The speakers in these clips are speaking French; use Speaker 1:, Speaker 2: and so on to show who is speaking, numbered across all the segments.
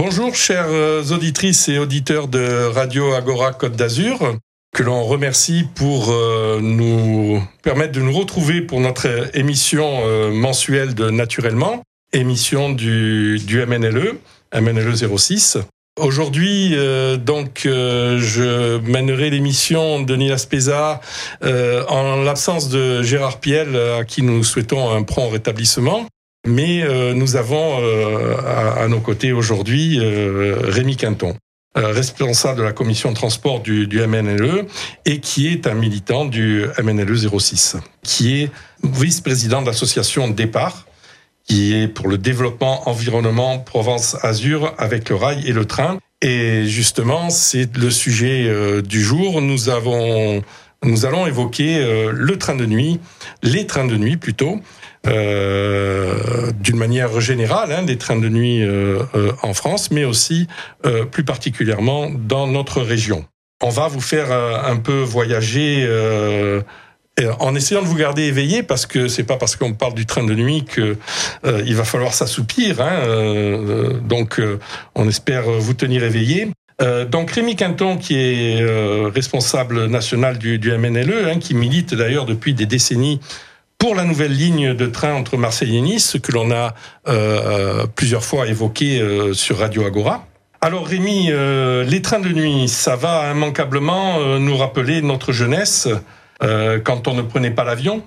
Speaker 1: Bonjour chères auditrices et auditeurs de Radio Agora Côte d'Azur, que l'on remercie pour nous permettre de nous retrouver pour notre émission mensuelle de Naturellement, émission du MNLE 06. Aujourd'hui, je mènerai l'émission de Nilas Peza en l'absence de Gérard Piel, à qui nous souhaitons un prompt rétablissement. Mais nous avons à nos côtés aujourd'hui Rémi Quinton, responsable de la commission de transport du MNLE et qui est un militant du MNLE 06, qui est vice-président de l'association Départ, qui est pour le développement environnement Provence-Azur avec le rail et le train. Et justement, c'est le sujet du jour. Nous allons évoquer le train de nuit, les trains de nuit plutôt, d'une manière générale, des trains de nuit en France, mais aussi plus particulièrement dans notre région. On va vous faire un peu voyager en essayant de vous garder éveillé, parce que c'est pas parce qu'on parle du train de nuit que il va falloir s'assoupir. Donc, on espère vous tenir éveillé. Donc Rémi Quinton, qui est responsable national du MNLE, qui milite d'ailleurs depuis des décennies pour la nouvelle ligne de train entre Marseille et Nice, que l'on a plusieurs fois évoqué sur Radio Agora. Alors Rémi, les trains de nuit, ça va immanquablement nous rappeler notre jeunesse quand on ne prenait pas l'avion.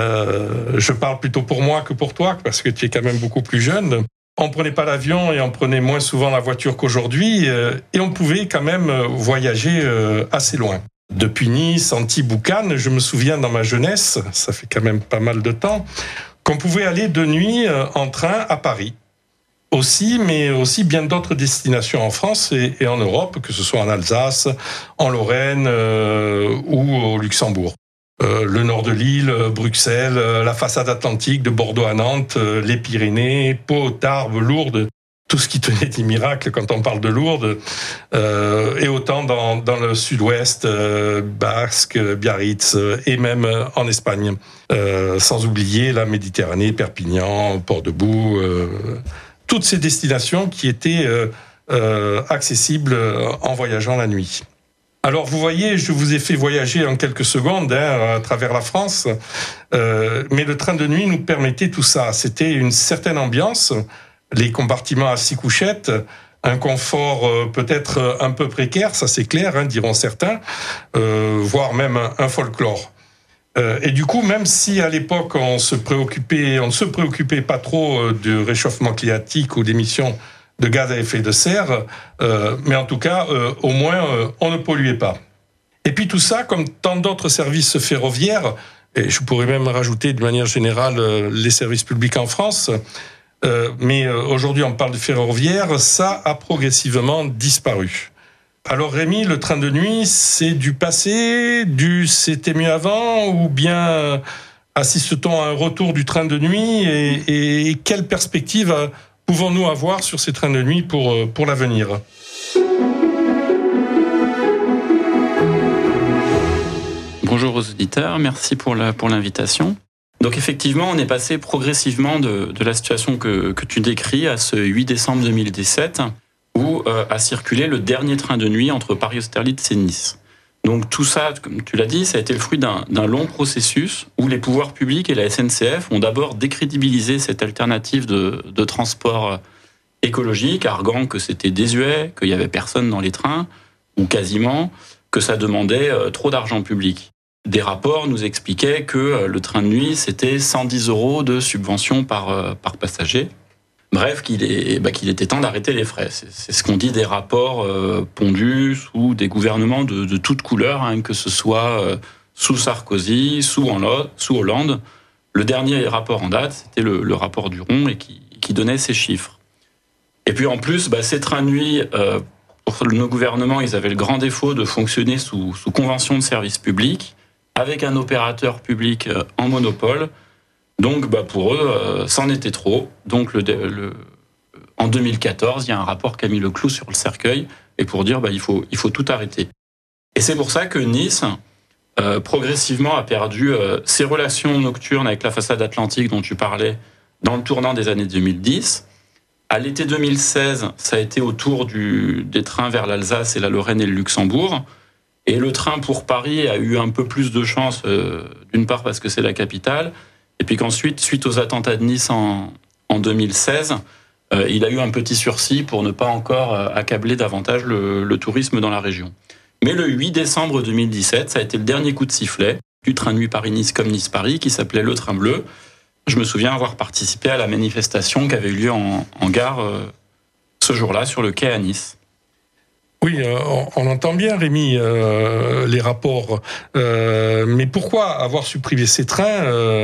Speaker 1: Je parle plutôt pour moi que pour toi, parce que tu es quand même beaucoup plus jeune. On prenait pas l'avion et on prenait moins souvent la voiture qu'aujourd'hui, et on pouvait quand même voyager assez loin. Depuis Nice, Antibes ou Cannes, je me souviens dans ma jeunesse, ça fait quand même pas mal de temps, qu'on pouvait aller de nuit en train à Paris. Aussi, mais aussi bien d'autres destinations en France et en Europe, que ce soit en Alsace, en Lorraine ou au Luxembourg. Le nord de l'île, Bruxelles, la façade atlantique de Bordeaux à Nantes, les Pyrénées, Pau, Tarbes, Lourdes, tout ce qui tenait des miracles quand on parle de Lourdes, et autant dans le sud-ouest, Basque, Biarritz, et même en Espagne. Sans oublier la Méditerranée, Perpignan, Port-de-Bouc, toutes ces destinations qui étaient accessibles en voyageant la nuit. Alors vous voyez, je vous ai fait voyager en quelques secondes à travers la France, mais le train de nuit nous permettait tout ça. C'était une certaine ambiance, les compartiments à 6 couchettes, un confort peut-être un peu précaire, ça c'est clair, diront certains, voire même un folklore. Et du coup, même si à l'époque on ne se préoccupait pas trop du réchauffement climatique ou d'émissions de gaz à effet de serre, mais en tout cas, au moins, on ne polluait pas. Et puis tout ça, comme tant d'autres services ferroviaires, et je pourrais même rajouter de manière générale les services publics en France, mais aujourd'hui on parle de ferroviaire, ça a progressivement disparu. Alors Rémi, le train de nuit, c'est du passé, c'était mieux avant, ou bien assiste-t-on à un retour du train de nuit, et quelle perspective pouvons-nous avoir sur ces trains de nuit pour l'avenir ?
Speaker 2: Bonjour aux auditeurs, merci pour l'invitation. Donc effectivement, on est passé progressivement de la situation que tu décris à ce 8 décembre 2017, où a circulé le dernier train de nuit entre Paris-Austerlitz et Nice. Donc tout ça, comme tu l'as dit, ça a été le fruit d'un long processus où les pouvoirs publics et la SNCF ont d'abord décrédibilisé cette alternative de transport écologique, arguant que c'était désuet, qu'il n'y avait personne dans les trains, ou quasiment, que ça demandait trop d'argent public. Des rapports nous expliquaient que le train de nuit, c'était 110 € de subvention par passager. Bref, qu'il était temps d'arrêter les frais. C'est ce qu'on dit des rapports pondus sous des gouvernements de toutes couleurs, que ce soit sous Sarkozy, sous Hollande. Le dernier rapport en date, c'était le rapport Duron, et qui donnait ces chiffres. Et puis en plus, ces trains de nuit, pour nos gouvernements, ils avaient le grand défaut de fonctionner sous convention de service public, avec un opérateur public en monopole. Donc, pour eux, c'en était trop. Donc, en 2014, il y a un rapport qui a mis le clou sur le cercueil, et pour dire, il faut tout arrêter. Et c'est pour ça que Nice, progressivement, a perdu ses relations nocturnes avec la façade atlantique dont tu parlais dans le tournant des années 2010. À l'été 2016, ça a été au tour des trains vers l'Alsace et la Lorraine et le Luxembourg. Et le train pour Paris a eu un peu plus de chance, d'une part parce que c'est la capitale, et puis qu'ensuite, suite aux attentats de Nice en 2016, il a eu un petit sursis pour ne pas encore accabler davantage le tourisme dans la région. Mais le 8 décembre 2017, ça a été le dernier coup de sifflet du train de nuit Paris-Nice comme Nice-Paris, qui s'appelait le Train Bleu. Je me souviens avoir participé à la manifestation qui avait eu lieu en gare ce jour-là sur le quai à Nice.
Speaker 1: Oui, on entend bien, Rémi, les rapports. Mais pourquoi avoir supprimé ces trains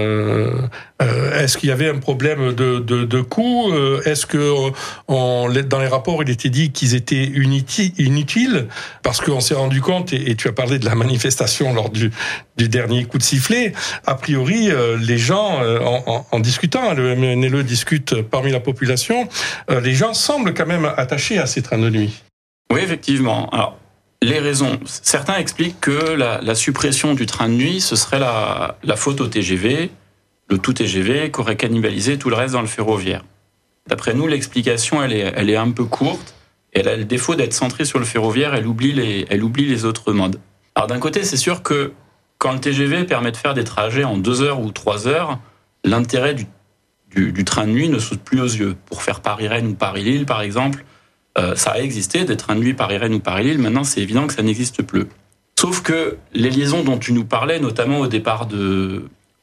Speaker 1: Est-ce qu'il y avait un problème de coût Est-ce que dans les rapports, il était dit qu'ils étaient inutiles? Parce qu'on s'est rendu compte, et tu as parlé de la manifestation lors du dernier coup de sifflet, a priori, les gens, en discutant, le MNLE discute parmi la population, les gens semblent quand même attachés à ces trains de nuit.
Speaker 2: Oui, effectivement. Alors, les raisons. Certains expliquent que la suppression du train de nuit, ce serait la faute au TGV, le tout TGV, qui aurait cannibalisé tout le reste dans le ferroviaire. D'après nous, l'explication, elle est un peu courte. Et elle a le défaut d'être centrée sur le ferroviaire, elle oublie les autres modes. Alors d'un côté, c'est sûr que quand le TGV permet de faire des trajets en 2 heures ou 3 heures, l'intérêt du train de nuit ne saute plus aux yeux. Pour faire Paris-Rennes ou Paris-Lille, par exemple, ça a existé, des trains de nuit Paris-Rennes ou Paris-Lille. Maintenant, c'est évident que ça n'existe plus. Sauf que les liaisons dont tu nous parlais, notamment au départ de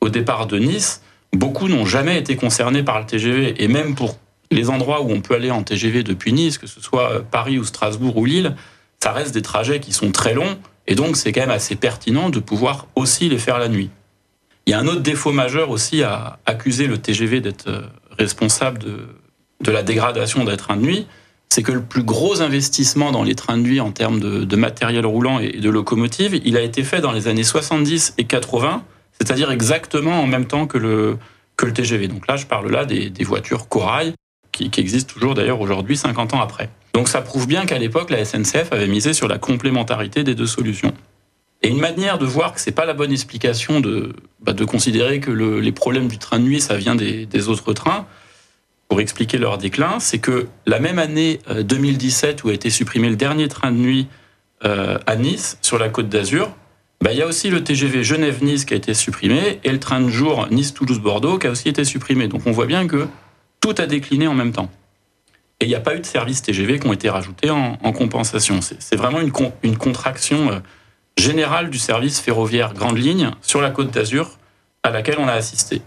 Speaker 2: Nice, beaucoup n'ont jamais été concernés par le TGV. Et même pour les endroits où on peut aller en TGV depuis Nice, que ce soit Paris ou Strasbourg ou Lille, ça reste des trajets qui sont très longs. Et donc, c'est quand même assez pertinent de pouvoir aussi les faire la nuit. Il y a un autre défaut majeur aussi à accuser le TGV d'être responsable de la dégradation des trains de nuit, c'est que le plus gros investissement dans les trains de nuit en termes de matériel roulant et de locomotives, il a été fait dans les années 70 et 80, c'est-à-dire exactement en même temps que le TGV. Donc là, je parle là des voitures Corail, qui existent toujours d'ailleurs aujourd'hui, 50 ans après. Donc ça prouve bien qu'à l'époque, la SNCF avait misé sur la complémentarité des deux solutions. Et une manière de voir que c'est pas la bonne explication de considérer que les problèmes du train de nuit, ça vient des autres trains, pour expliquer leur déclin, c'est que la même année 2017 où a été supprimé le dernier train de nuit à Nice, sur la Côte d'Azur, il y a aussi le TGV Genève-Nice qui a été supprimé et le train de jour Nice-Toulouse-Bordeaux qui a aussi été supprimé. Donc on voit bien que tout a décliné en même temps. Et il n'y a pas eu de services TGV qui ont été rajoutés en compensation. C'est vraiment une contraction générale du service ferroviaire grande ligne sur la Côte d'Azur à laquelle on a assisté.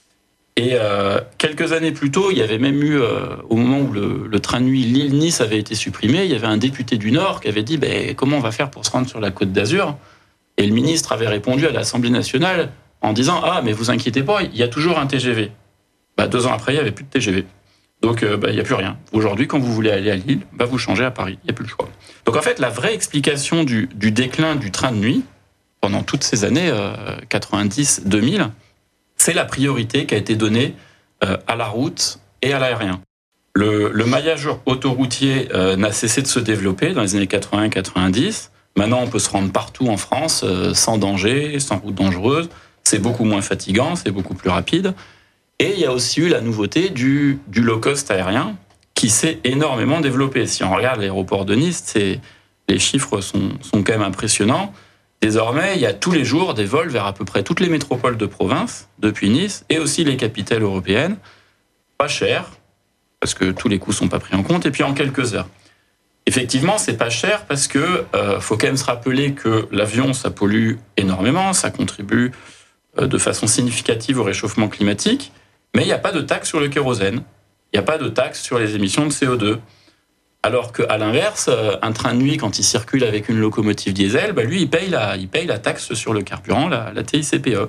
Speaker 2: Et quelques années plus tôt, il y avait même eu, au moment où le train de nuit Lille-Nice avait été supprimé, il y avait un député du Nord qui avait dit comment on va faire pour se rendre sur la Côte d'Azur? Et le ministre avait répondu à l'Assemblée nationale en disant « Ah, mais vous inquiétez pas, il y a toujours un TGV ». 2 ans après, il n'y avait plus de TGV. Donc, il n'y a plus rien. Aujourd'hui, quand vous voulez aller à Lille, vous changez à Paris. Il n'y a plus le choix. Donc, en fait, la vraie explication du déclin du train de nuit, pendant toutes ces années 90-2000, c'est la priorité qui a été donnée à la route et à l'aérien. Le maillage autoroutier n'a cessé de se développer dans les années 80-90. Maintenant, on peut se rendre partout en France sans danger, sans route dangereuse. C'est beaucoup moins fatigant, c'est beaucoup plus rapide. Et il y a aussi eu la nouveauté du low-cost aérien qui s'est énormément développé. Si on regarde l'aéroport de Nice, les chiffres sont quand même impressionnants. Désormais, il y a tous les jours des vols vers à peu près toutes les métropoles de province, depuis Nice, et aussi les capitales européennes. Pas cher, parce que tous les coûts ne sont pas pris en compte, et puis en quelques heures. Effectivement, c'est pas cher parce que faut quand même se rappeler que l'avion, ça pollue énormément, ça contribue de façon significative au réchauffement climatique, mais il n'y a pas de taxe sur le kérosène, il n'y a pas de taxe sur les émissions de CO2. Alors qu'à l'inverse, un train de nuit, quand il circule avec une locomotive diesel, lui, il paye la taxe sur le carburant, la TICPE.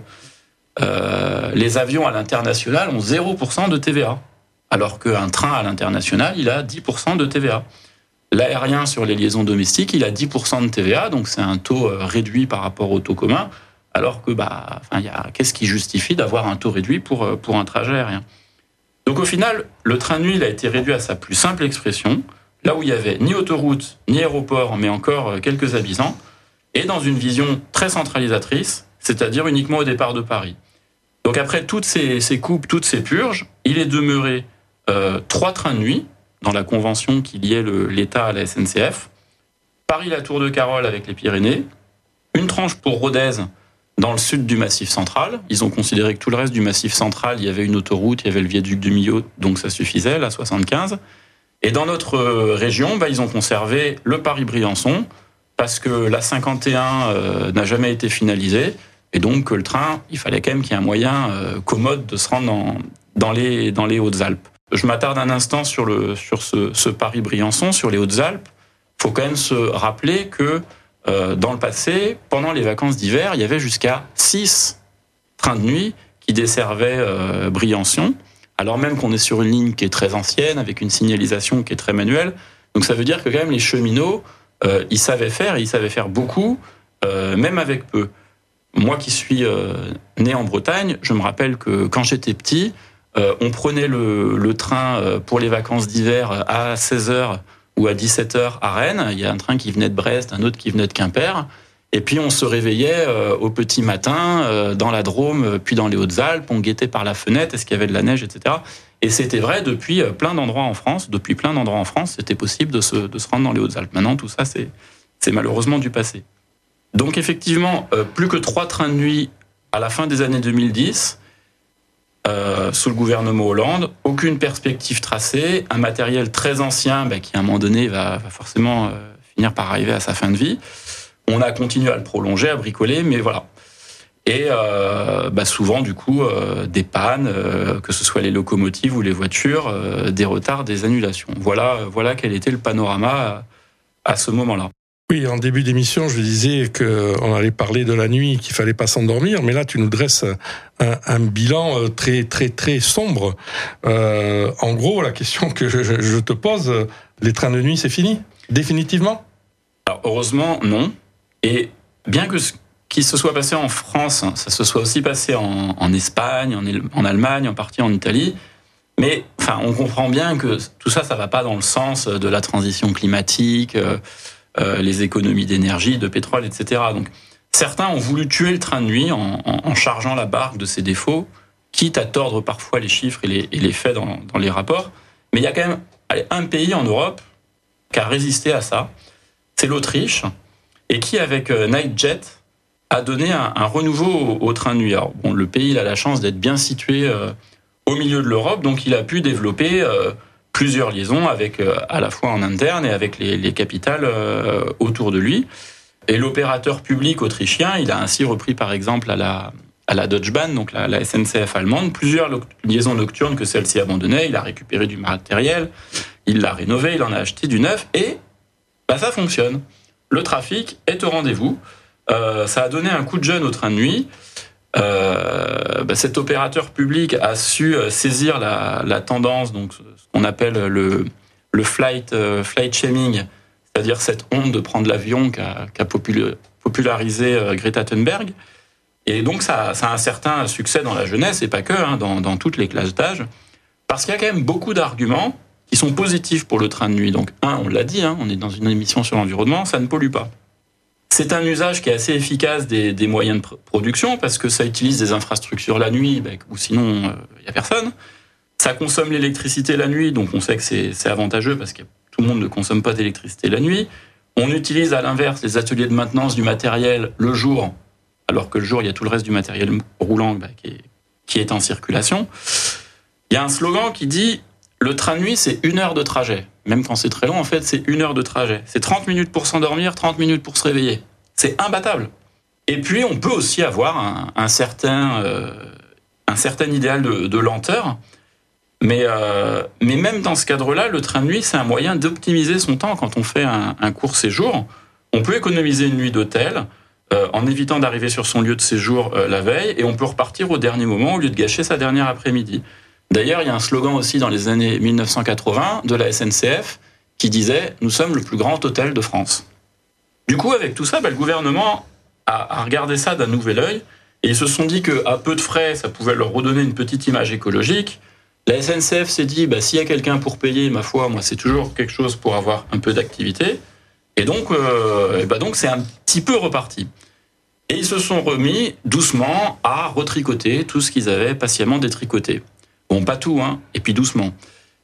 Speaker 2: Les avions à l'international ont 0% de TVA, alors qu'un train à l'international, il a 10% de TVA. L'aérien sur les liaisons domestiques, il a 10% de TVA, donc c'est un taux réduit par rapport au taux commun, alors que qu'est-ce qui justifie d'avoir un taux réduit pour un trajet aérien? Donc au final, le train de nuit il a été réduit à sa plus simple expression, là où il n'y avait ni autoroute, ni aéroport, mais encore quelques habitants, et dans une vision très centralisatrice, c'est-à-dire uniquement au départ de Paris. Donc après toutes ces coupes, toutes ces purges, il est demeuré 3 trains de nuit dans la convention qui liait l'État à la SNCF. Paris-La Tour-de-Carol avec les Pyrénées, une tranche pour Rodez dans le sud du Massif central. Ils ont considéré que tout le reste du Massif central, il y avait une autoroute, il y avait le viaduc du Millau, donc ça suffisait, la 75. Et dans notre région, ils ont conservé le Paris-Briançon, parce que la 51 n'a jamais été finalisée, et donc le train, il fallait quand même qu'il y ait un moyen commode de se rendre dans les Hautes-Alpes. Je m'attarde un instant sur ce Paris-Briançon, sur les Hautes-Alpes. Il faut quand même se rappeler que dans le passé, pendant les vacances d'hiver, il y avait jusqu'à 6 trains de nuit qui desservaient Briançon, alors même qu'on est sur une ligne qui est très ancienne, avec une signalisation qui est très manuelle. Donc ça veut dire que quand même les cheminots, ils savaient faire, et ils savaient faire beaucoup, même avec peu. Moi qui suis né en Bretagne, je me rappelle que quand j'étais petit, on prenait le train pour les vacances d'hiver à 16h ou à 17h à Rennes. Il y a un train qui venait de Brest, un autre qui venait de Quimper. Et puis on se réveillait au petit matin dans la Drôme, puis dans les Hautes-Alpes. On guettait par la fenêtre, est-ce qu'il y avait de la neige, etc. Et c'était vrai depuis plein d'endroits en France. Depuis plein d'endroits en France, c'était possible de se rendre dans les Hautes-Alpes. Maintenant, tout ça, c'est malheureusement du passé. Donc effectivement, plus que 3 trains de nuit à la fin des années 2010, sous le gouvernement Hollande, aucune perspective tracée, un matériel très ancien qui à un moment donné va forcément finir par arriver à sa fin de vie. On a continué à le prolonger, à bricoler, mais voilà. Et souvent, du coup, des pannes, que ce soit les locomotives ou les voitures, des retards, des annulations. Voilà quel était le panorama à ce moment-là.
Speaker 1: Oui, en début d'émission, je disais qu'on allait parler de la nuit, qu'il fallait pas s'endormir, mais là, tu nous dresses un bilan très, très, très sombre. En gros, la question que je te pose, les trains de nuit, c'est fini? Définitivement?
Speaker 2: Alors, heureusement, non. Et bien que ce qui se soit passé en France, ça se soit aussi passé en Espagne, en Allemagne, en partie en Italie, mais enfin, on comprend bien que tout ça, ça va pas dans le sens de la transition climatique, les économies d'énergie, de pétrole, etc. Donc, certains ont voulu tuer le train de nuit en chargeant la barque de ses défauts, quitte à tordre parfois les chiffres et les faits dans les rapports. Mais il y a quand même un pays en Europe qui a résisté à ça, c'est l'Autriche, et qui, avec Nightjet, a donné un renouveau au train de nuit. Alors, bon, le pays il a la chance d'être bien situé au milieu de l'Europe, donc il a pu développer plusieurs liaisons avec à la fois en interne et avec les capitales autour de lui. Et l'opérateur public autrichien, il a ainsi repris par exemple à la Deutsche Bahn, donc la SNCF allemande, plusieurs liaisons nocturnes que celle-ci abandonnait. Il a récupéré du matériel, il l'a rénové, il en a acheté du neuf, et ça fonctionne. Le trafic est au rendez-vous. Ça a donné un coup de jeune au train de nuit. Cet opérateur public a su saisir la tendance, donc ce qu'on appelle le flight shaming, c'est-à-dire cette honte de prendre l'avion qu'a popularisé Greta Thunberg. Et donc ça a un certain succès dans la jeunesse, et pas que, dans toutes les classes d'âge, parce qu'il y a quand même beaucoup d'arguments qui sont positifs pour le train de nuit. Donc on l'a dit, on est dans une émission sur l'environnement, ça ne pollue pas. C'est un usage qui est assez efficace des moyens de production, parce que ça utilise des infrastructures la nuit, ou sinon il n'y a personne. Ça consomme l'électricité la nuit, donc on sait que c'est avantageux, parce que tout le monde ne consomme pas d'électricité la nuit. On utilise à l'inverse les ateliers de maintenance du matériel le jour, alors que le jour, il y a tout le reste du matériel roulant qui est en circulation. Il y a un slogan qui dit « Le train de nuit, c'est 1 heure de trajet ». Même quand c'est très long, en fait, c'est 1 heure de trajet. C'est 30 minutes pour s'endormir, 30 minutes pour se réveiller. C'est imbattable. Et puis, on peut aussi avoir un certain idéal de lenteur. Mais même dans ce cadre-là, le train de nuit, c'est un moyen d'optimiser son temps. Quand on fait un court séjour, on peut économiser une nuit d'hôtel en évitant d'arriver sur son lieu de séjour la veille, et on peut repartir au dernier moment au lieu de gâcher sa dernière après-midi. D'ailleurs, il y a un slogan aussi dans les années 1980 de la SNCF qui disait « Nous sommes le plus grand hôtel de France ». Du coup, avec tout ça, le gouvernement a regardé ça d'un nouvel œil, et ils se sont dit qu'à peu de frais, ça pouvait leur redonner une petite image écologique. La SNCF s'est dit s'il y a quelqu'un pour payer, ma foi, moi c'est toujours quelque chose pour avoir un peu d'activité. Et donc c'est un petit peu reparti. Et ils se sont remis doucement à retricoter tout ce qu'ils avaient patiemment détricoté. Bon, pas tout, et puis doucement.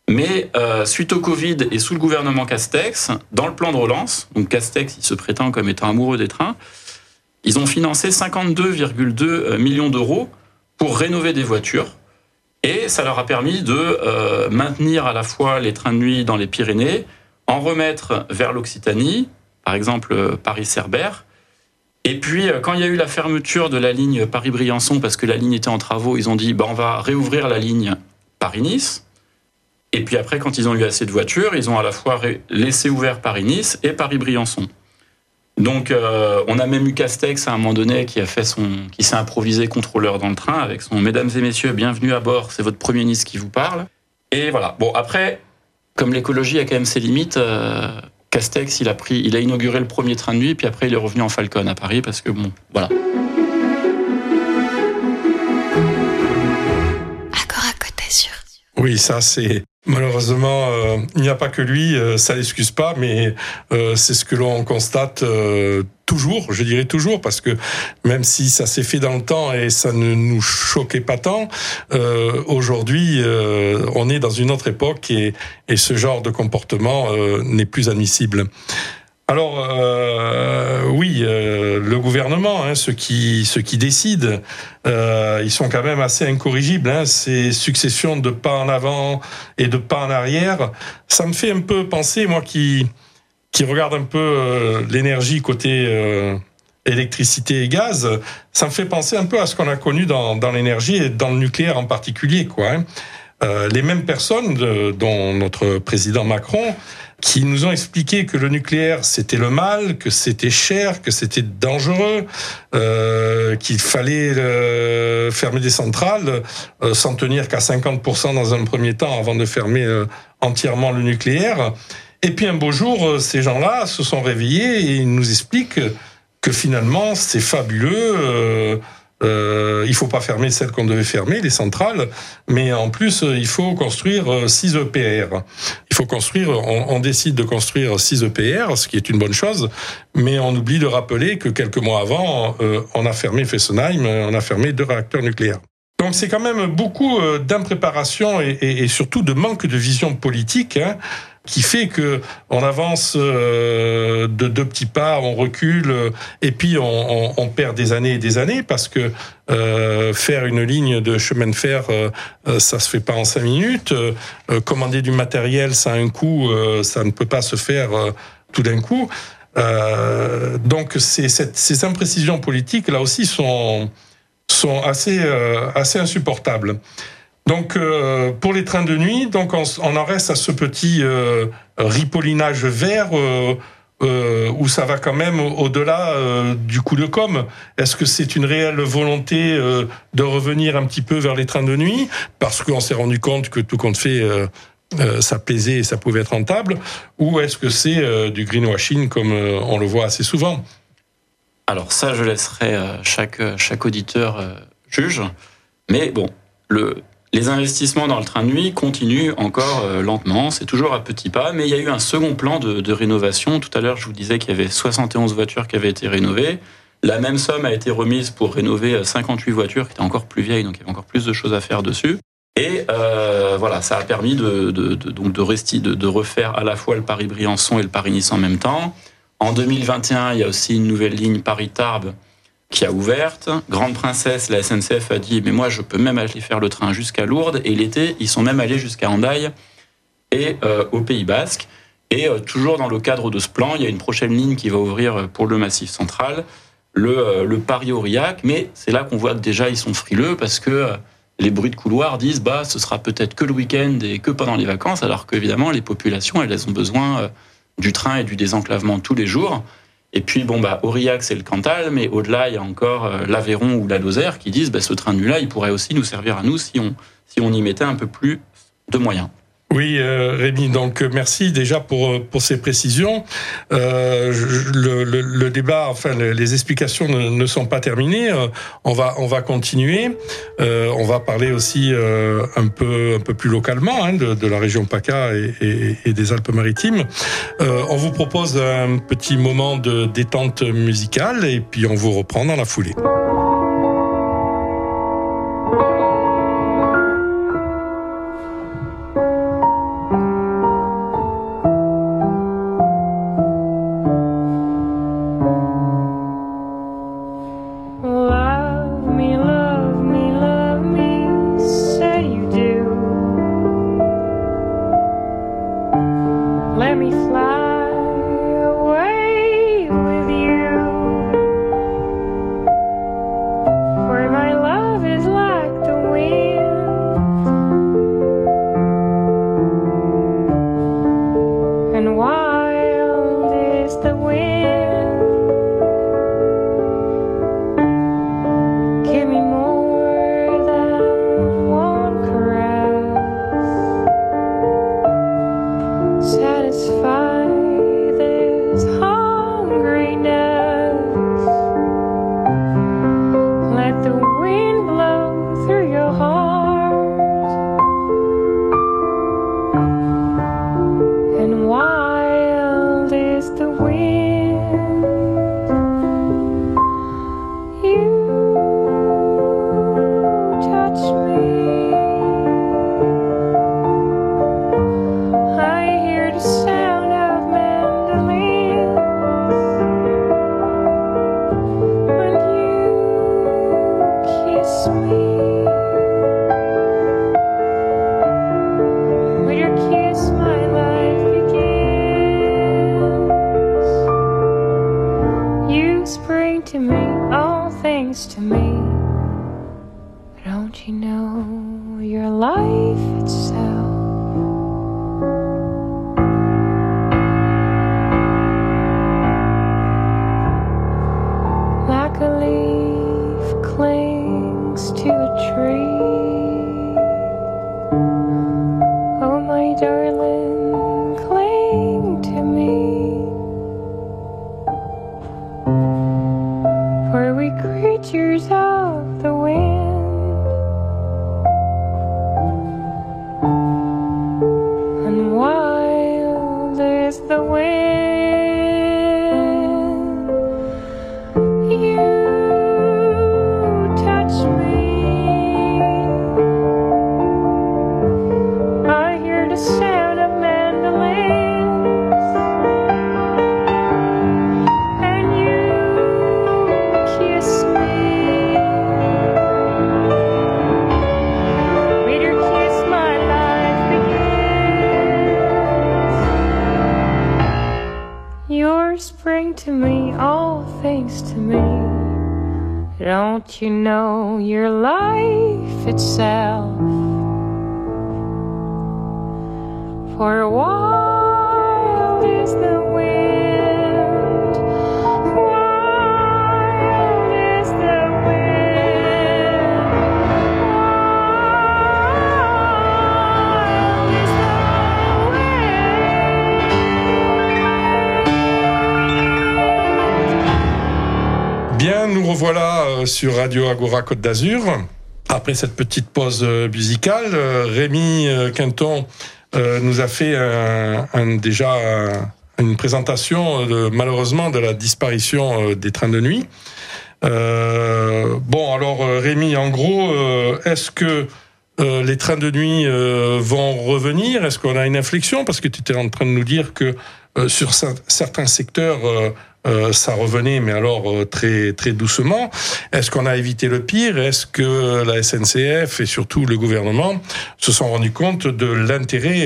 Speaker 2: Mais suite au Covid et sous le gouvernement Castex, dans le plan de relance, donc Castex, il se prétend comme étant amoureux des trains, ils ont financé 52,2 millions d'euros pour rénover des voitures. Et ça leur a permis de maintenir à la fois les trains de nuit dans les Pyrénées, en remettre vers l'Occitanie, par exemple Paris-Cerbère. Et puis, quand il y a eu la fermeture de la ligne Paris-Briançon, parce que la ligne était en travaux, ils ont dit on va réouvrir la ligne Paris-Nice. Et puis après, quand ils ont eu assez de voitures, ils ont à la fois laissé ouvert Paris-Nice et Paris-Briançon. Donc, on a même eu Castex à un moment donné qui s'est improvisé contrôleur dans le train avec son « Mesdames et messieurs, bienvenue à bord, c'est votre Premier ministre qui vous parle ». Et voilà. Bon, après, comme l'écologie a quand même ses limites, Castex, il a inauguré le premier train de nuit, puis après, il est revenu en Falcon à Paris parce que bon, voilà.
Speaker 1: Oui, ça c'est... Malheureusement, il n'y a pas que lui, ça l'excuse pas, mais c'est ce que l'on constate toujours, je dirais toujours, parce que même si ça s'est fait dans le temps et ça ne nous choquait pas tant, aujourd'hui, on est dans une autre époque et ce genre de comportement n'est plus admissible. Alors, oui, le gouvernement, ceux qui décident, ils sont quand même assez incorrigibles. Ces successions de pas en avant et de pas en arrière, ça me fait un peu penser, moi qui regarde un peu l'énergie côté électricité et gaz, ça me fait penser un peu à ce qu'on a connu dans l'énergie et dans le nucléaire en particulier, quoi. Les mêmes personnes, dont notre président Macron, qui nous ont expliqué que le nucléaire c'était le mal, que c'était cher, que c'était dangereux, qu'il fallait fermer des centrales, s'en tenir qu'à 50% dans un premier temps avant de fermer entièrement le nucléaire. Et puis un beau jour, ces gens-là se sont réveillés et ils nous expliquent que finalement c'est fabuleux. Il faut pas fermer celles qu'on devait fermer, les centrales, mais en plus il faut construire 6 EPR. Il faut construire, on décide de construire 6 EPR, ce qui est une bonne chose, mais on oublie de rappeler que quelques mois avant, on a fermé Fessenheim, on a fermé 2 réacteurs nucléaires. Donc c'est quand même beaucoup d'impréparation et surtout de manque de vision politique, qui fait que on avance de 2 petits pas, on recule, et puis on perd des années et des années, parce que faire une ligne de chemin de fer, ça se fait pas en 5 minutes. Commander du matériel, ça a un coût, ça ne peut pas se faire tout d'un coup. Donc ces imprécisions politiques, là aussi, sont assez insupportables. Donc, pour les trains de nuit, donc on en reste à ce petit ripollinage vert où ça va quand même au-delà du coup de com'. Est-ce que c'est une réelle volonté de revenir un petit peu vers les trains de nuit parce qu'on s'est rendu compte que tout compte fait, ça plaisait et ça pouvait être rentable, ou est-ce que c'est du greenwashing comme on le voit assez souvent?
Speaker 2: Alors ça, je laisserai chaque auditeur juge. Mais bon, les investissements dans le train de nuit continuent encore lentement, c'est toujours à petits pas, mais il y a eu un second plan de rénovation. Tout à l'heure, je vous disais qu'il y avait 71 voitures qui avaient été rénovées. La même somme a été remise pour rénover 58 voitures qui étaient encore plus vieilles, donc il y avait encore plus de choses à faire dessus. Et voilà, ça a permis de refaire à la fois le Paris-Briançon et le Paris-Nice en même temps. En 2021, il y a aussi une nouvelle ligne Paris-Tarbes qui a ouverte. Grande Princesse, la SNCF a dit « mais moi, je peux même aller faire le train jusqu'à Lourdes ». Et l'été, ils sont même allés jusqu'à Hendaye et au Pays Basque. Et toujours dans le cadre de ce plan, il y a une prochaine ligne qui va ouvrir pour le Massif central, le Paris-Aurillac. Mais c'est là qu'on voit que déjà, ils sont frileux parce que les bruits de couloir disent « ce sera peut-être que le week-end et que pendant les vacances », alors qu'évidemment, les populations, elles ont besoin du train et du désenclavement tous les jours. Et puis, Aurillac, c'est le Cantal, mais au-delà, il y a encore l'Aveyron ou la Lozère qui disent ce train de nuit-là, il pourrait aussi nous servir à nous si on y mettait un peu plus de moyens.
Speaker 1: Oui, Rémi, donc merci déjà pour ces précisions. Le débat, enfin les explications ne sont pas terminées. On va continuer. On va parler aussi un peu plus localement de la région PACA et des Alpes-Maritimes. On vous propose un petit moment de détente musicale et puis on vous reprend dans la foulée.
Speaker 3: To me, all things to me. Don't you know your life itself? For wild is the wind, wild is the wind, wild is the
Speaker 1: Bien, nous revoilà sur Radio Agora Côte d'Azur. Après cette petite pause musicale, Rémi Quinton nous a fait déjà une présentation malheureusement de la disparition des trains de nuit. Bon, alors Rémi, en gros, est-ce que les trains de nuit vont revenir? Est-ce qu'on a une inflexion? Parce que tu étais en train de nous dire que sur certains secteurs, ça revenait, mais alors très très doucement. Est-ce qu'on a évité le pire? Est-ce que la SNCF et surtout le gouvernement se sont rendus compte de l'intérêt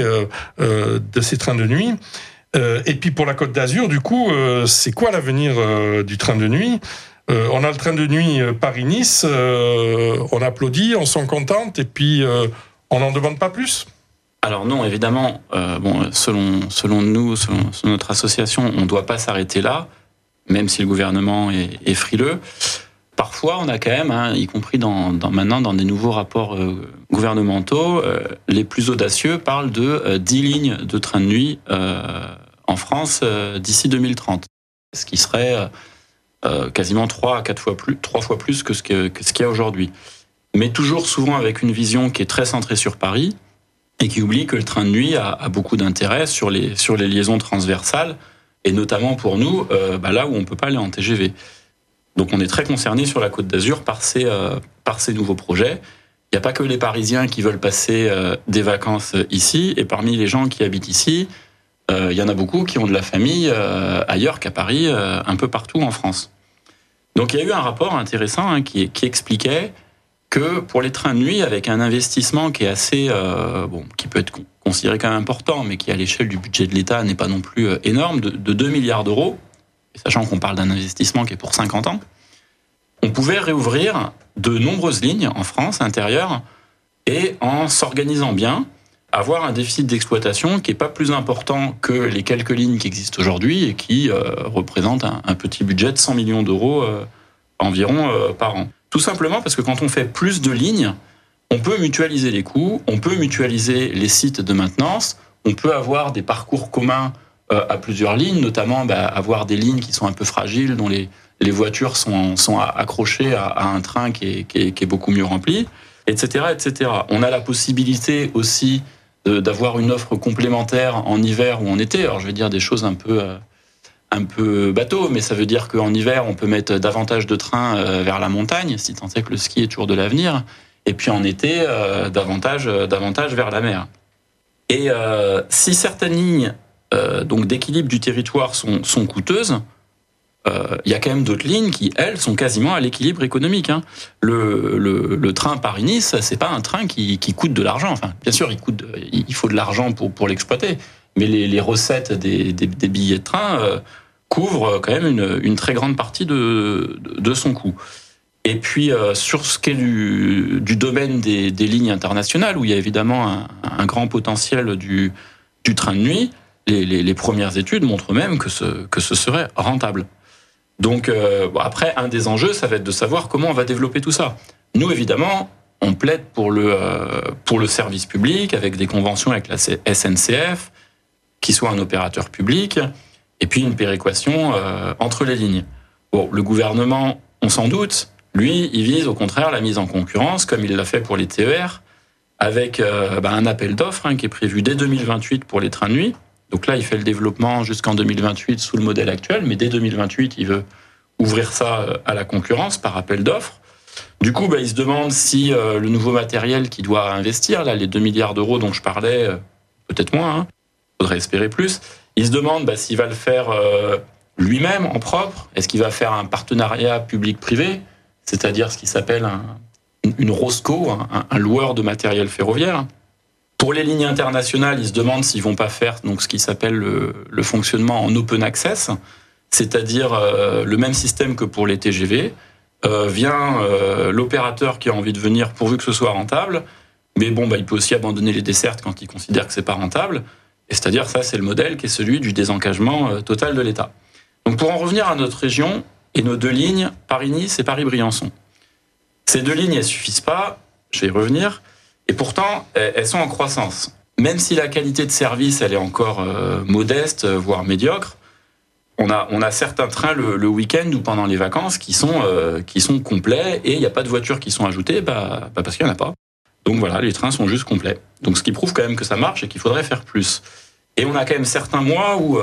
Speaker 1: de ces trains de nuit? Et puis pour la Côte d'Azur, du coup, c'est quoi l'avenir du train de nuit? On a le train de nuit Paris-Nice, on applaudit, on s'en contente, et puis on n'en demande pas plus?
Speaker 2: Alors non, évidemment, selon nous, selon notre association, on ne doit pas s'arrêter là, même si le gouvernement est frileux. Parfois, on a quand même, y compris maintenant dans des nouveaux rapports gouvernementaux, les plus audacieux parlent de 10 lignes de train de nuit en France d'ici 2030, ce qui serait quasiment 3 fois plus que ce qu'il y a aujourd'hui. Mais toujours souvent avec une vision qui est très centrée sur Paris et qui oublie que le train de nuit a beaucoup d'intérêt sur les liaisons transversales, et notamment pour nous, là où on ne peut pas aller en TGV. Donc on est très concernés sur la Côte d'Azur par ces nouveaux projets. Il n'y a pas que les Parisiens qui veulent passer des vacances ici, et parmi les gens qui habitent ici, il y en a beaucoup qui ont de la famille ailleurs qu'à Paris, un peu partout en France. Donc il y a eu un rapport intéressant qui expliquait que pour les trains de nuit, avec un investissement qui est assez, qui peut être considéré quand même important, mais qui à l'échelle du budget de l'État n'est pas non plus énorme, de 2 milliards d'euros, et sachant qu'on parle d'un investissement qui est pour 50 ans, on pouvait réouvrir de nombreuses lignes en France intérieure, et en s'organisant bien, avoir un déficit d'exploitation qui n'est pas plus important que les quelques lignes qui existent aujourd'hui et qui représentent un petit budget de 100 millions d'euros environ par an. Tout simplement parce que quand on fait plus de lignes, on peut mutualiser les coûts, on peut mutualiser les sites de maintenance, on peut avoir des parcours communs à plusieurs lignes, notamment avoir des lignes qui sont un peu fragiles, dont les voitures sont accrochées à un train qui est beaucoup mieux rempli, etc., etc. On a la possibilité aussi d'avoir une offre complémentaire en hiver ou en été. Alors je vais dire des choses un peu bateau, mais ça veut dire qu'en hiver, on peut mettre davantage de trains vers la montagne, si tant est que le ski est toujours de l'avenir, et puis en été, davantage vers la mer. Et si certaines lignes donc d'équilibre du territoire sont coûteuses, il y a quand même d'autres lignes qui, elles, sont quasiment à l'équilibre économique. Le train Paris-Nice, c'est pas un train qui coûte de l'argent. Enfin, bien sûr, il faut de l'argent pour l'exploiter, mais les recettes des billets de train couvrent quand même une très grande partie de son coût. Et puis, sur ce qui est du domaine des lignes internationales, où il y a évidemment un grand potentiel du train de nuit, les premières études montrent même que ce serait rentable. Donc, après, un des enjeux, ça va être de savoir comment on va développer tout ça. Nous, évidemment, on plaide pour le service public, avec des conventions avec la SNCF, qui soit un opérateur public, et puis une péréquation entre les lignes. Bon, le gouvernement, on s'en doute, lui, il vise au contraire la mise en concurrence, comme il l'a fait pour les TER, avec un appel d'offres qui est prévu dès 2028 pour les trains de nuit, Donc là, il fait le développement jusqu'en 2028 sous le modèle actuel, mais dès 2028, il veut ouvrir ça à la concurrence par appel d'offres. Du coup, il se demande si le nouveau matériel qu'il doit investir, là, les 2 milliards d'euros dont je parlais, peut-être moins, faudrait espérer plus, il se demande s'il va le faire lui-même en propre. Est-ce qu'il va faire un partenariat public-privé, c'est-à-dire ce qui s'appelle une ROSCO, un loueur de matériel ferroviaire. Pour les lignes internationales, il se demande s'ils vont pas faire donc ce qui s'appelle le fonctionnement en open access, c'est-à-dire le même système que pour les TGV. Vient l'opérateur qui a envie de venir pourvu que ce soit rentable, mais il peut aussi abandonner les dessertes quand il considère que c'est pas rentable. Et c'est-à-dire ça, c'est le modèle qui est celui du désencagement total de l'État. Donc pour en revenir à notre région et nos 2 lignes, Paris-Nice et Paris-Briançon. Ces 2 lignes, elles suffisent pas, je vais y revenir, et pourtant, elles sont en croissance. Même si la qualité de service, elle est encore modeste, voire médiocre, on a certains trains le week-end ou pendant les vacances qui sont complets et il n'y a pas de voitures qui sont ajoutées parce qu'il n'y en a pas. Donc voilà, les trains sont juste complets. Donc ce qui prouve quand même que ça marche et qu'il faudrait faire plus. Et on a quand même certains mois où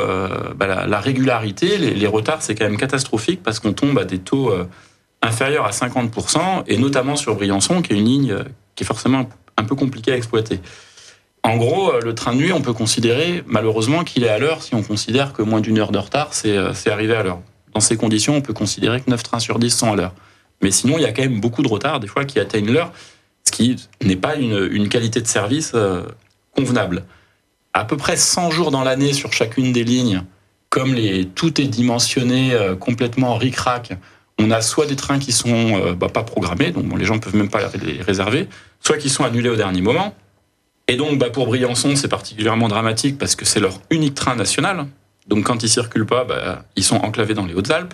Speaker 2: la régularité, les retards, c'est quand même catastrophique parce qu'on tombe à des taux inférieurs à 50%, et notamment sur Briançon, qui est une ligne qui est forcément un peu compliquée à exploiter. En gros, le train de nuit, on peut considérer malheureusement qu'il est à l'heure si on considère que moins d'1 heure de retard, c'est arrivé à l'heure. Dans ces conditions, on peut considérer que 9 trains sur 10 sont à l'heure. Mais sinon, il y a quand même beaucoup de retards, des fois, qui atteignent l'heure, ce qui n'est pas une qualité de service convenable. À peu près 100 jours dans l'année sur chacune des lignes, comme tout est dimensionné complètement ric-rac, on a soit des trains qui sont pas programmés, donc les gens ne peuvent même pas les réserver, soit qui sont annulés au dernier moment. Et donc, pour Briançon, c'est particulièrement dramatique parce que c'est leur unique train national. Donc, quand ils circulent pas, ils sont enclavés dans les Hautes-Alpes.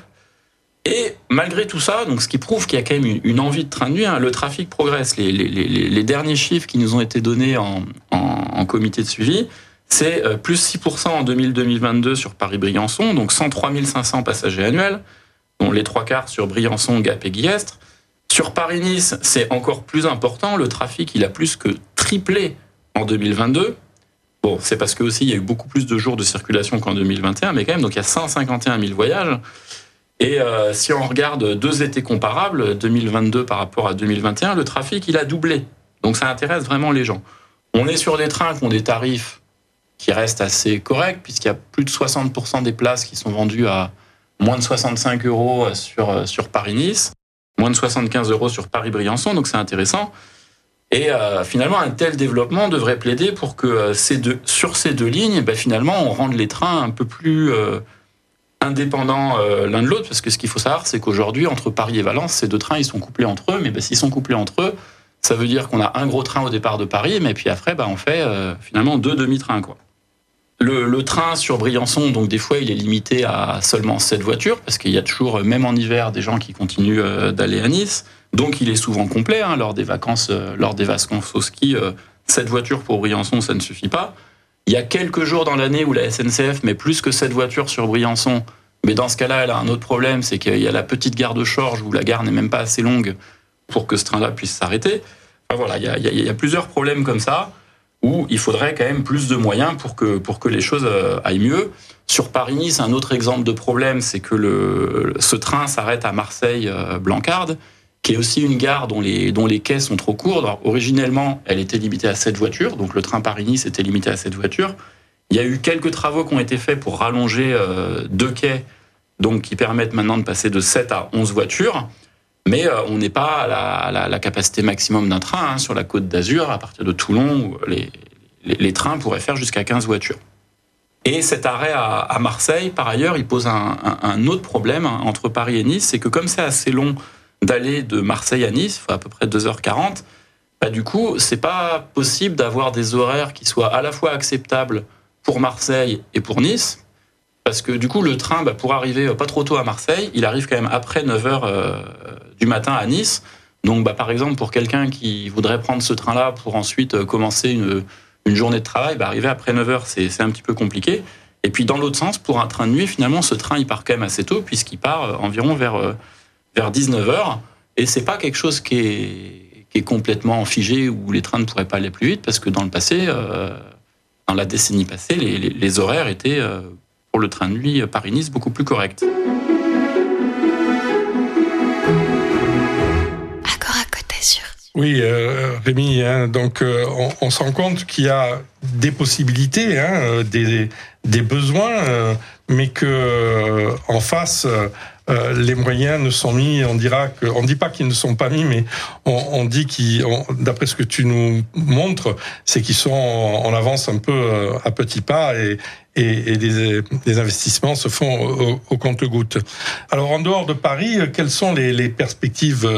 Speaker 2: Et malgré tout ça, donc ce qui prouve qu'il y a quand même une envie de train de nuit, le trafic progresse. Les derniers chiffres qui nous ont été donnés en comité de suivi, c'est plus 6% en 2022 sur Paris-Briançon, donc 103 500 passagers annuels, dont les 3/4 sur Briançon, Gap et Guillestre. Sur Paris-Nice, c'est encore plus important. Le trafic, il a plus que triplé en 2022. Bon, c'est parce que aussi il y a eu beaucoup plus de jours de circulation qu'en 2021, mais quand même, donc il y a 151 000 voyages. Et si on regarde 2 étés comparables, 2022 par rapport à 2021, le trafic, il a doublé. Donc ça intéresse vraiment les gens. On est sur des trains qui ont des tarifs qui restent assez corrects, puisqu'il y a plus de 60% des places qui sont vendues à moins de 65 € sur Paris-Nice, moins de 75 € sur Paris-Briançon, donc c'est intéressant. Et finalement, un tel développement devrait plaider pour que sur ces 2 lignes, finalement, on rende les trains un peu plus indépendants l'un de l'autre, parce que ce qu'il faut savoir, c'est qu'aujourd'hui, entre Paris et Valence, ces 2 trains, ils sont couplés entre eux, mais s'ils sont couplés entre eux, ça veut dire qu'on a un gros train au départ de Paris, mais puis après, on fait finalement 2 demi-trains, quoi. Le train sur Briançon, donc des fois, il est limité à seulement 7 voitures, parce qu'il y a toujours, même en hiver, des gens qui continuent d'aller à Nice. Donc, il est souvent complet lors des vacances au ski. 7 voitures pour Briançon, ça ne suffit pas. Il y a quelques jours dans l'année où la SNCF met plus que 7 voitures sur Briançon. Mais dans ce cas-là, elle a un autre problème, c'est qu'il y a la petite gare de Chorges où la gare n'est même pas assez longue pour que ce train-là puisse s'arrêter. Enfin, voilà, il y a plusieurs problèmes comme ça où il faudrait quand même plus de moyens pour que les choses aillent mieux. Sur Paris-Nice, un autre exemple de problème, c'est que ce train s'arrête à Marseille-Blancarde, qui est aussi une gare dont les quais sont trop courts. Alors, originellement, elle était limitée à 7 voitures, donc le train Paris-Nice était limité à 7 voitures. Il y a eu quelques travaux qui ont été faits pour rallonger 2 quais, donc qui permettent maintenant de passer de 7 à 11 voitures, mais on n'est pas à la capacité maximum d'un train. Sur la Côte d'Azur, à partir de Toulon, les trains pourraient faire jusqu'à 15 voitures. Et cet arrêt à Marseille, par ailleurs, il pose un autre problème entre Paris et Nice, c'est que comme c'est assez long d'aller de Marseille à Nice, il faut à peu près 2h40, du coup, c'est pas possible d'avoir des horaires qui soient à la fois acceptables pour Marseille et pour Nice, parce que du coup, le train, pour arriver pas trop tôt à Marseille, il arrive quand même après 9h du matin à Nice. Donc, par exemple, pour quelqu'un qui voudrait prendre ce train-là pour ensuite commencer une journée de travail, arriver après 9h, c'est un petit peu compliqué. Et puis, dans l'autre sens, pour un train de nuit, finalement, ce train, il part quand même assez tôt, puisqu'il part environ vers 19h. Et c'est pas quelque chose qui est complètement figé, où les trains ne pourraient pas aller plus vite, parce que dans le passé, dans la décennie passée, les horaires étaient, pour le train de nuit Paris-Nice, beaucoup plus corrects.
Speaker 1: Oui, Rémi, donc on se rend compte qu'il y a des possibilités, des besoins, mais que en face, les moyens ne sont mis. On dit pas qu'ils ne sont pas mis, mais on dit d'après ce que tu nous montres, c'est qu'ils sont en avance un peu à petits pas et des investissements se font au compte-gouttes. Alors en dehors de Paris, quelles sont les perspectives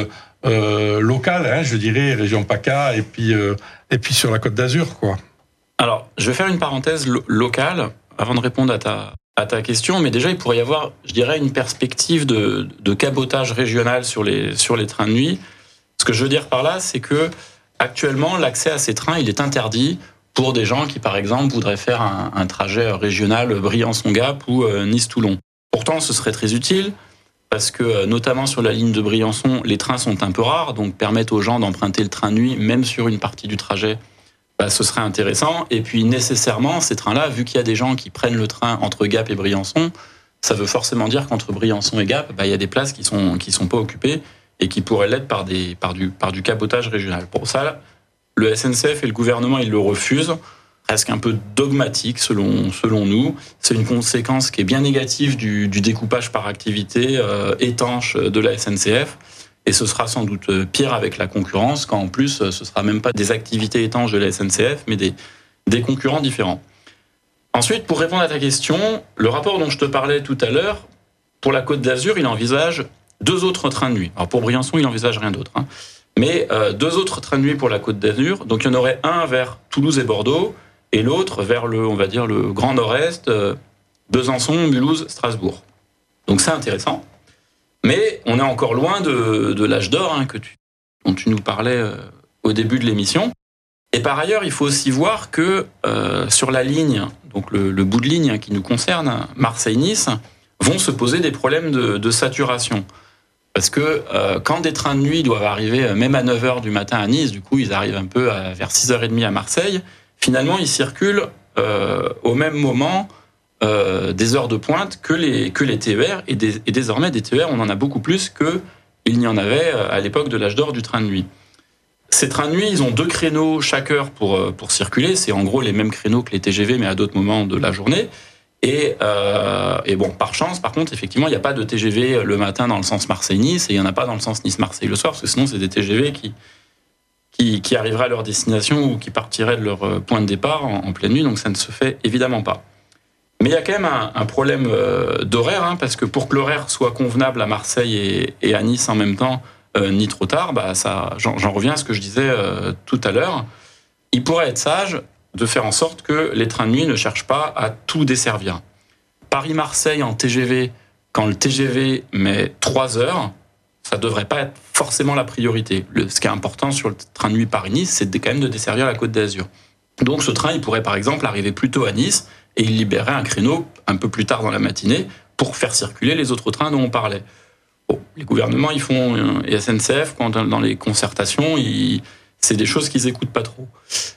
Speaker 1: locales, je dirais, région PACA et puis sur la Côte d'Azur, quoi.
Speaker 2: Alors, je vais faire une parenthèse locale avant de répondre à ta question, mais déjà il pourrait y avoir, je dirais, une perspective de cabotage régional sur les trains de nuit. Ce que je veux dire par là, c'est que actuellement l'accès à ces trains, il est interdit pour des gens qui, par exemple, voudraient faire un trajet régional Briançon-Gap ou Nice-Toulon. Pourtant, ce serait très utile. Parce que, notamment sur la ligne de Briançon, les trains sont un peu rares, donc permettre aux gens d'emprunter le train de nuit, même sur une partie du trajet, ce serait intéressant. Et puis, nécessairement, ces trains-là, vu qu'il y a des gens qui prennent le train entre Gap et Briançon, ça veut forcément dire qu'entre Briançon et Gap, il y a des places qui sont pas occupées et qui pourraient l'être par du cabotage régional. Pour ça, le SNCF et le gouvernement, ils le refusent. Presque un peu dogmatique selon nous. C'est une conséquence qui est bien négative du découpage par activité étanche de la SNCF. Et ce sera sans doute pire avec la concurrence, quand en plus, ce sera même pas des activités étanches de la SNCF, mais des concurrents différents. Ensuite, pour répondre à ta question, le rapport dont je te parlais tout à l'heure, pour la Côte d'Azur, il envisage 2 autres trains de nuit. Alors pour Briançon, il n'envisage rien d'autre. Mais 2 autres trains de nuit pour la Côte d'Azur. Donc il y en aurait un vers Toulouse et Bordeaux, et l'autre vers le Grand Nord-Est, Besançon, Mulhouse, Strasbourg. Donc c'est intéressant. Mais on est encore loin de l'âge d'or dont tu nous parlais au début de l'émission. Et par ailleurs, il faut aussi voir que sur la ligne, donc le bout de ligne qui nous concerne, Marseille-Nice, vont se poser des problèmes de saturation. Parce que quand des trains de nuit doivent arriver même à 9h du matin à Nice, du coup ils arrivent un peu vers 6h30 à Marseille, finalement, ils circulent au même moment des heures de pointe que les TER. Et désormais, des TER, on en a beaucoup plus qu'il n'y en avait à l'époque de l'âge d'or du train de nuit. Ces trains de nuit, ils ont 2 créneaux chaque heure pour circuler. C'est en gros les mêmes créneaux que les TGV, mais à d'autres moments de la journée. Et bon, par chance, par contre, effectivement, il n'y a pas de TGV le matin dans le sens Marseille-Nice et il n'y en a pas dans le sens Nice-Marseille le soir, parce que sinon, c'est des TGV qui arriveraient à leur destination ou qui partiraient de leur point de départ en pleine nuit, donc ça ne se fait évidemment pas. Mais il y a quand même un problème d'horaire, parce que pour que l'horaire soit convenable à Marseille et à Nice en même temps, ni trop tard, j'en reviens à ce que je disais tout à l'heure, il pourrait être sage de faire en sorte que les trains de nuit ne cherchent pas à tout desservir. Paris-Marseille en TGV, quand le TGV met 3 heures, ça ne devrait pas être forcément la priorité. Ce qui est important sur le train de nuit Paris-Nice, c'est quand même de desservir la Côte d'Azur. Donc ce train, il pourrait par exemple arriver plus tôt à Nice et il libérerait un créneau un peu plus tard dans la matinée pour faire circuler les autres trains dont on parlait. Bon, les gouvernements, ils font, et SNCF, dans les concertations, c'est des choses qu'ils n'écoutent pas trop.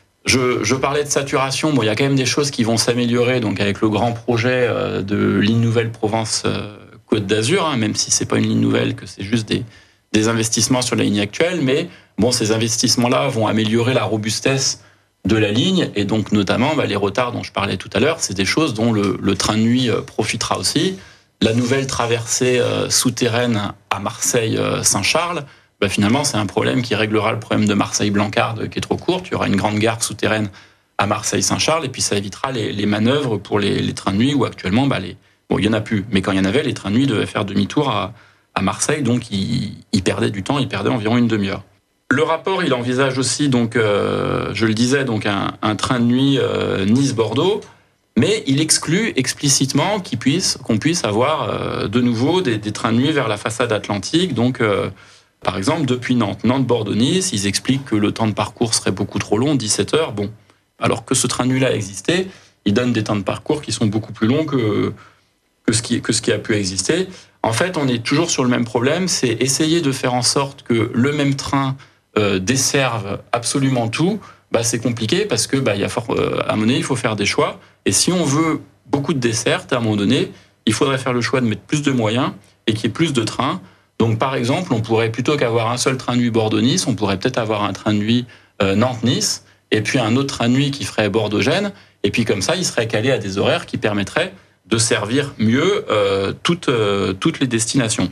Speaker 2: Je parlais de saturation. Bon, il y a quand même des choses qui vont s'améliorer, donc avec le grand projet de ligne nouvelle Provence-Côte d'Azur, même si c'est pas une ligne nouvelle, que c'est juste des investissements sur la ligne actuelle. Mais bon, ces investissements-là vont améliorer la robustesse de la ligne et donc notamment les retards dont je parlais tout à l'heure. C'est des choses dont le train de nuit profitera aussi. La nouvelle traversée souterraine à Marseille-Saint-Charles. Finalement, c'est un problème qui réglera le problème de Marseille-Blancarde qui est trop courte. Il y aura une grande gare souterraine à Marseille-Saint-Charles et puis ça évitera les manœuvres pour les trains de nuit où actuellement, il n'y en a plus. Mais quand il y en avait, les trains de nuit devaient faire demi-tour à Marseille, donc ils perdaient du temps, ils perdaient environ une demi-heure. Le rapport, il envisage aussi, donc, je le disais, donc un train de nuit Nice-Bordeaux, mais il exclut explicitement qu'on puisse avoir de nouveau des trains de nuit vers la façade atlantique, donc... Par exemple, depuis Nantes, Bordeaux-Nice, ils expliquent que le temps de parcours serait beaucoup trop long, 17 heures. Bon, alors que ce train de nuit-là existait, il donne des temps de parcours qui sont beaucoup plus longs que ce qui a pu exister. En fait, on est toujours sur le même problème, c'est essayer de faire en sorte que le même train desserve absolument tout, c'est compliqué parce que à un moment donné, il faut faire des choix. Et si on veut beaucoup de dessertes, à un moment donné, il faudrait faire le choix de mettre plus de moyens et qu'il y ait plus de trains. Donc, par exemple, on pourrait, plutôt qu'avoir un seul train de nuit Bordeaux-Nice, on pourrait peut-être avoir un train de nuit Nantes-Nice, et puis un autre train de nuit qui ferait Bordeaux-Gênes. Et puis, comme ça, il serait calé à des horaires qui permettraient de servir mieux toutes les destinations.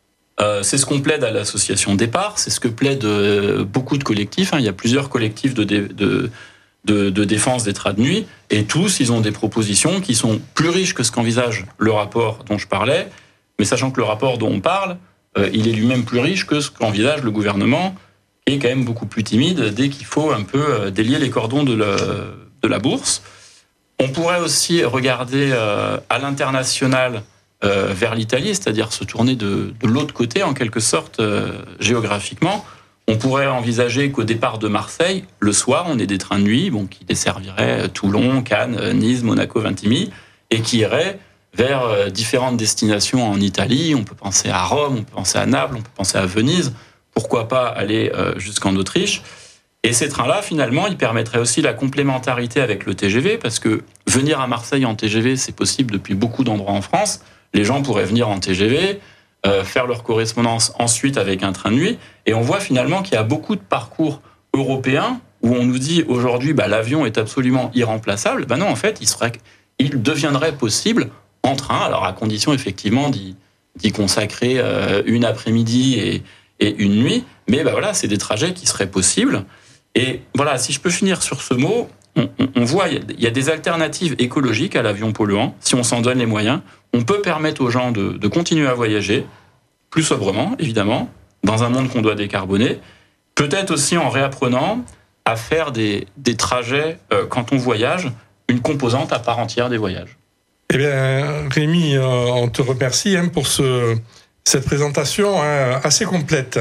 Speaker 2: C'est ce qu'on plaide à l'association Départ, c'est ce que plaident beaucoup de collectifs. Il y a plusieurs collectifs de défense des trains de nuit, et tous, ils ont des propositions qui sont plus riches que ce qu'envisage le rapport dont je parlais, mais sachant que le rapport dont on parle, il est lui-même plus riche que ce qu'envisage le gouvernement, qui est quand même beaucoup plus timide dès qu'il faut un peu délier les cordons de la bourse. On pourrait aussi regarder à l'international vers l'Italie, c'est-à-dire se tourner de l'autre côté, en quelque sorte, géographiquement. On pourrait envisager qu'au départ de Marseille, le soir, on ait des trains de nuit qui desserviraient Toulon, Cannes, Nice, Monaco, Vintimille, et qui iraient vers différentes destinations en Italie. On peut penser à Rome, on peut penser à Naples, on peut penser à Venise. Pourquoi pas aller jusqu'en Autriche? Et ces trains-là, finalement, ils permettraient aussi la complémentarité avec le TGV, parce que venir à Marseille en TGV, c'est possible depuis beaucoup d'endroits en France. Les gens pourraient venir en TGV, faire leur correspondance ensuite avec un train de nuit. Et on voit finalement qu'il y a beaucoup de parcours européens où on nous dit aujourd'hui, l'avion est absolument irremplaçable. Non, en fait, il deviendrait possible en train, alors à condition effectivement d'y consacrer une après-midi et une nuit, mais c'est des trajets qui seraient possibles. Et voilà, si je peux finir sur ce mot, on voit, il y a des alternatives écologiques à l'avion polluant. Si on s'en donne les moyens, on peut permettre aux gens de continuer à voyager, plus sobrement, évidemment, dans un monde qu'on doit décarboner, peut-être aussi en réapprenant à faire des trajets, quand on voyage, une composante à part entière des voyages.
Speaker 1: Eh bien, Rémi, on te remercie pour cette présentation assez complète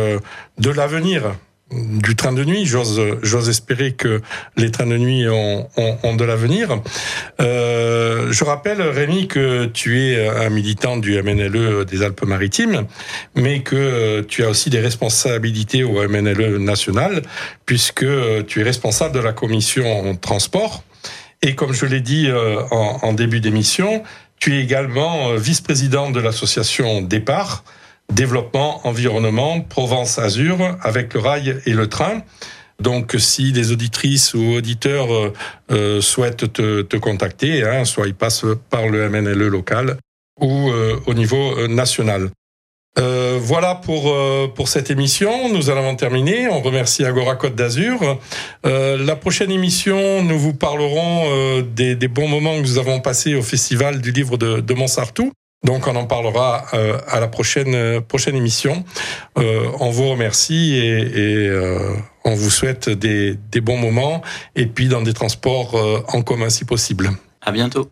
Speaker 1: de l'avenir du train de nuit. J'ose espérer que les trains de nuit ont de l'avenir. Je rappelle, Rémi, que tu es un militant du MNLE des Alpes-Maritimes, mais que tu as aussi des responsabilités au MNLE national, puisque tu es responsable de la commission transport. Et comme je l'ai dit en début d'émission, tu es également vice-président de l'association Départ, Développement, Environnement, Provence-Azur, avec le rail et le train. Donc, si des auditrices ou auditeurs souhaitent te contacter, soit ils passent par le MNLE local ou au niveau national. Voilà pour cette émission. Nous allons terminer. On remercie Agora Côte d'Azur. La prochaine émission, nous vous parlerons des bons moments que nous avons passés au Festival du Livre de Montsartou. Donc, on en parlera à la prochaine émission. On vous remercie et on vous souhaite des bons moments et puis dans des transports en commun si possible.
Speaker 2: À bientôt.